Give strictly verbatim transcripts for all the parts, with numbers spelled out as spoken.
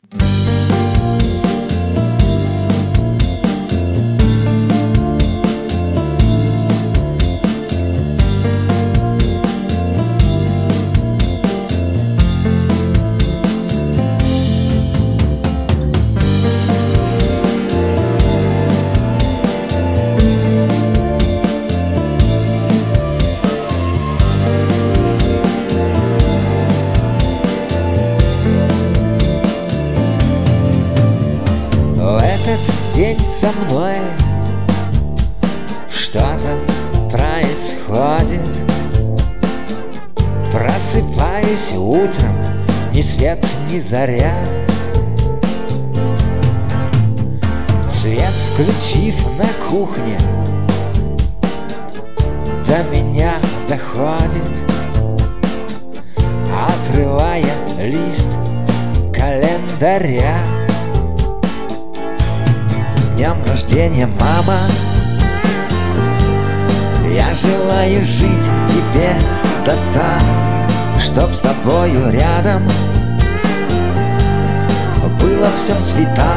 День со мной что-то происходит. Просыпаюсь утром, ни свет, ни заря. Свет включив на кухне, до меня доходит, отрывая лист календаря. С днем рождения, мама! Я желаю жить тебе до ста, чтоб с тобою рядом было все в цветах.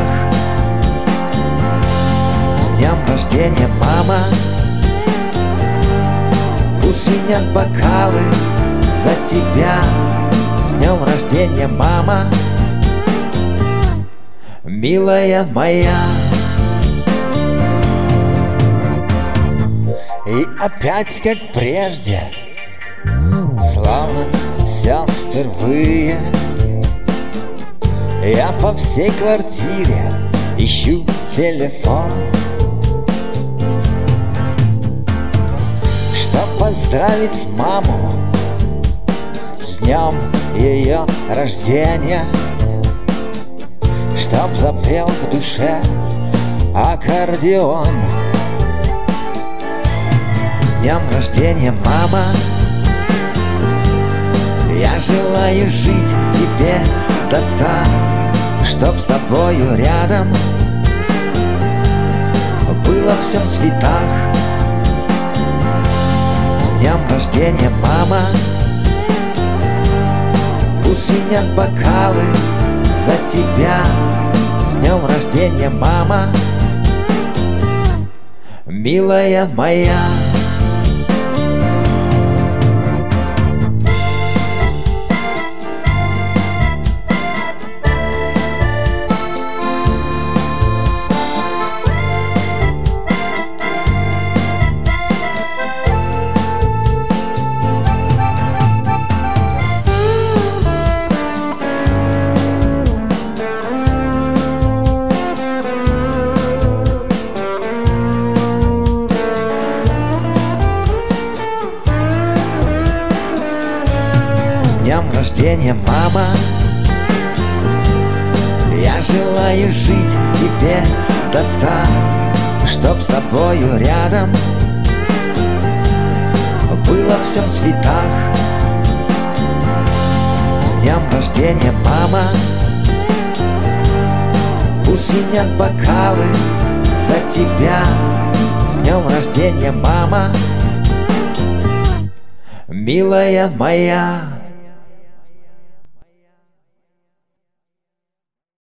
С днем рождения, мама! Пусть звенят бокалы за тебя. С днем рождения, мама, милая моя! И опять, как прежде, словно все впервые, я по всей квартире ищу телефон, чтоб поздравить маму с днем ее рождения, чтоб запел в душе аккордеон. С днем рождения, мама! Я желаю жить тебе до ста, чтоб с тобою рядом было все в цветах. С днем рождения, мама! Пусть звенят бокалы за тебя. С днем рождения, мама, милая моя! С днем рождения, мама! Я желаю жить тебе до ста, чтоб с тобою рядом было все в цветах. С днем рождения, мама! Пусть звенят бокалы за тебя. С днем рождения, мама, милая моя!